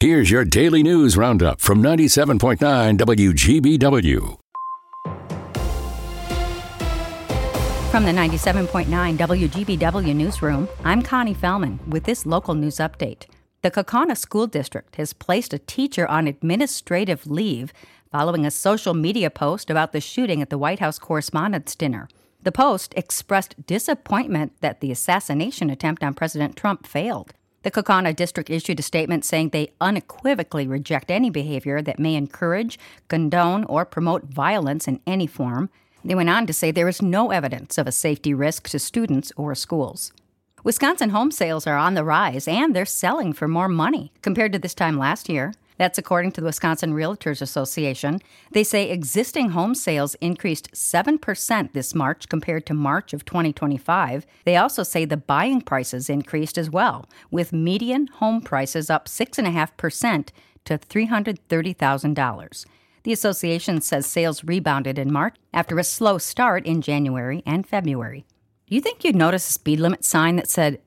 Here's your daily news roundup from 97.9 WGBW. From the 97.9 WGBW newsroom, I'm Connie Fellman with this local news update. The Kaukauna School District has placed a teacher on administrative leave following a social media post about the shooting at the White House Correspondents' Dinner. The post expressed disappointment that the assassination attempt on President Trump failed. The Kaukauna District issued a statement saying they unequivocally reject any behavior that may encourage, condone, or promote violence in any form. They went on to say there is no evidence of a safety risk to students or schools. Wisconsin home sales are on the rise, and they're selling for more money compared to this time last year. That's according to the Wisconsin Realtors Association. They say existing home sales increased 7% this March compared to March of 2025. They also say the buying prices increased as well, with median home prices up 6.5% to $330,000. The association says sales rebounded in March after a slow start in January and February. Do you think you'd notice a speed limit sign that said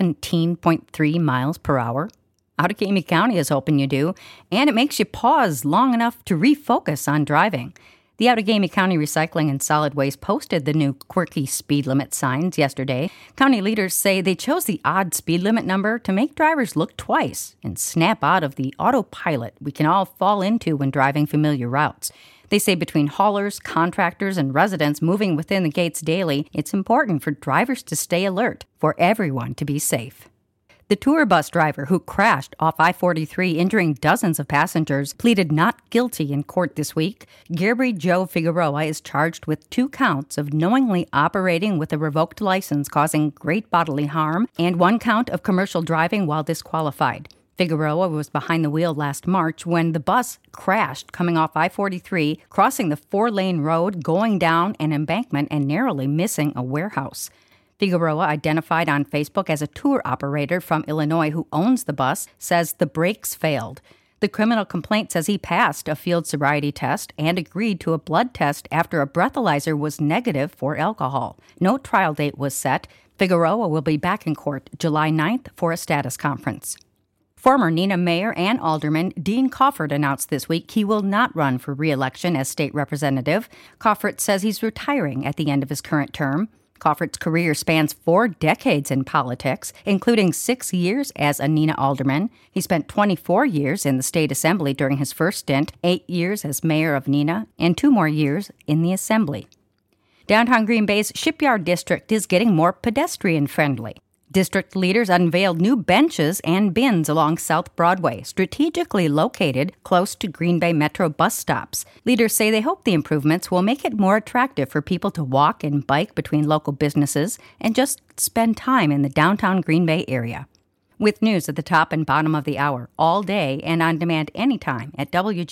17.3 miles per hour? Outagamie County is hoping you do, and it makes you pause long enough to refocus on driving. The Outagamie County Recycling and Solid Waste posted the new quirky speed limit signs yesterday. County leaders say they chose the odd speed limit number to make drivers look twice and snap out of the autopilot we can all fall into when driving familiar routes. They say between haulers, contractors, and residents moving within the gates daily, it's important for drivers to stay alert, for everyone to be safe. The tour bus driver who crashed off I-43, injuring dozens of passengers, pleaded not guilty in court this week. Gabriel Joe Figueroa is charged with 2 counts of knowingly operating with a revoked license causing great bodily harm and 1 count of commercial driving while disqualified. Figueroa was behind the wheel last March when the bus crashed coming off I-43, crossing the 4-lane road, going down an embankment, and narrowly missing a warehouse. Figueroa, identified on Facebook as a tour operator from Illinois who owns the bus, says the brakes failed. The criminal complaint says he passed a field sobriety test and agreed to a blood test after a breathalyzer was negative for alcohol. No trial date was set. Figueroa will be back in court July 9th for a status conference. Former Neenah Mayor and Alderman Dean Coffert announced this week he will not run for re-election as state representative. Coffert says he's retiring at the end of his current term. Coffert's career spans 4 decades in politics, including 6 years as a Neenah alderman. He spent 24 years in the state assembly during his first stint, 8 years as mayor of Neenah, and 2 more years in the assembly. Downtown Green Bay's Shipyard District is getting more pedestrian-friendly. District leaders unveiled new benches and bins along South Broadway, strategically located close to Green Bay Metro bus stops. Leaders say they hope the improvements will make it more attractive for people to walk and bike between local businesses and just spend time in the downtown Green Bay area. With news at the top and bottom of the hour, all day and on demand anytime at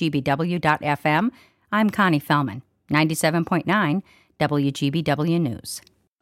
WGBW.FM, I'm Connie Fellman, 97.9 WGBW News.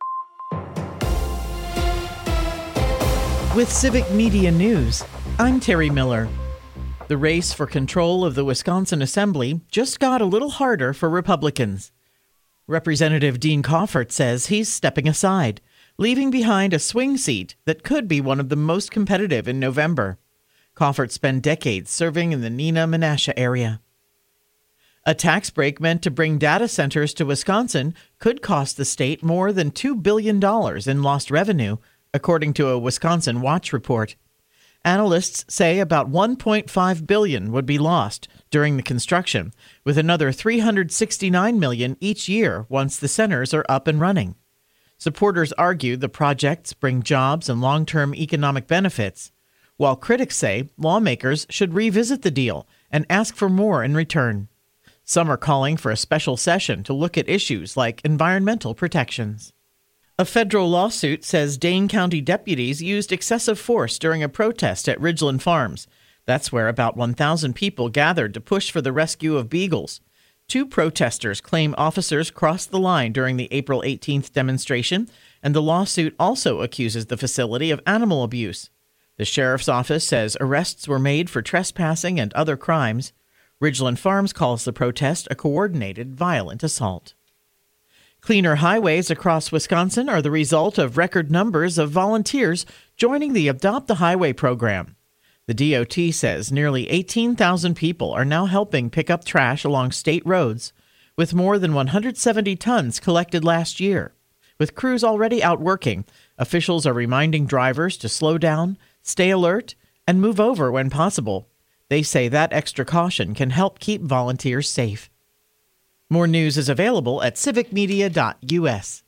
With Civic Media News, I'm Terry Miller. The race for control of the Wisconsin Assembly just got a little harder for Republicans. Representative Dean Coffert says he's stepping aside, leaving behind a swing seat that could be one of the most competitive in November. Coffert spent decades serving in the Neenah-Menasha area. A tax break meant to bring data centers to Wisconsin could cost the state more than $2 billion in lost revenue, according to a Wisconsin Watch report. Analysts say about $1.5 billion would be lost during the construction, with another $369 million each year once the centers are up and running. Supporters argue the projects bring jobs and long-term economic benefits, while critics say lawmakers should revisit the deal and ask for more in return. Some are calling for a special session to look at issues like environmental protections. A federal lawsuit says Dane County deputies used excessive force during a protest at Ridgeland Farms. That's where about 1,000 people gathered to push for the rescue of beagles. 2 protesters claim officers crossed the line during the April 18th demonstration, and the lawsuit also accuses the facility of animal abuse. The sheriff's office says arrests were made for trespassing and other crimes. Ridgeland Farms calls the protest a coordinated, violent assault. Cleaner highways across Wisconsin are the result of record numbers of volunteers joining the Adopt the Highway program. The DOT says nearly 18,000 people are now helping pick up trash along state roads, with more than 170 tons collected last year. With crews already out working, officials are reminding drivers to slow down, stay alert, and move over when possible. They say that extra caution can help keep volunteers safe. More news is available at civicmedia.us.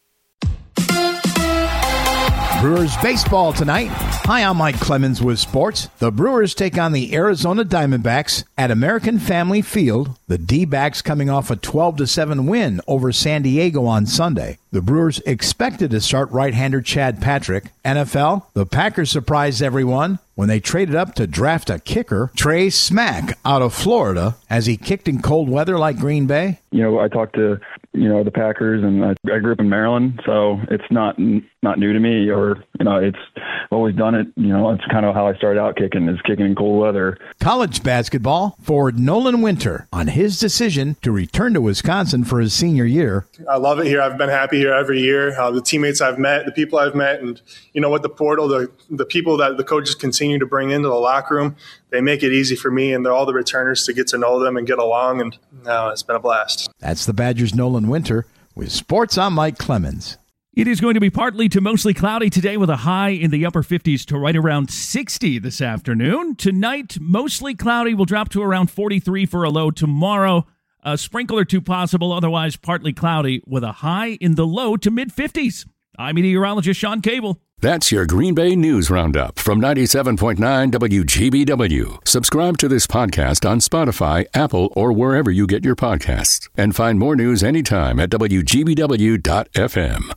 Brewers baseball tonight. Hi, I'm Mike Clemens with sports. The Brewers take on the Arizona Diamondbacks at American Family Field. The D-backs coming off a 12-7 win over San Diego on Sunday. The Brewers expected to start right-hander Chad Patrick. NFL, the Packers surprised everyone when they traded up to draft a kicker, Trey Smack, out of Florida, as he kicked in cold weather like Green Bay. I talked to, the Packers, and I grew up in Maryland, so it's not new to me, or, it's always done it. It's kind of how I started out kicking in cold weather. College basketball, forward Nolan Winter on his decision to return to Wisconsin for his senior year. I love it here. I've been happy here every year. The teammates I've met, the people I've met, and with the portal, the people that the coaches continue to bring into the locker room, they make it easy for me and all the returners to get to know them and get along, and it's been a blast. That's the Badgers' Nolan Winter. With sports, I'm Mike Clemens. It is going to be partly to mostly cloudy today with a high in the upper 50s to right around 60 this afternoon. Tonight, mostly cloudy, will drop to around 43 for a low tomorrow. A sprinkle or two possible, otherwise partly cloudy with a high in the low to mid-50s. I'm meteorologist Sean Cable. That's your Green Bay News Roundup from 97.9 WGBW. Subscribe to this podcast on Spotify, Apple, or wherever you get your podcasts. And find more news anytime at WGBW.FM.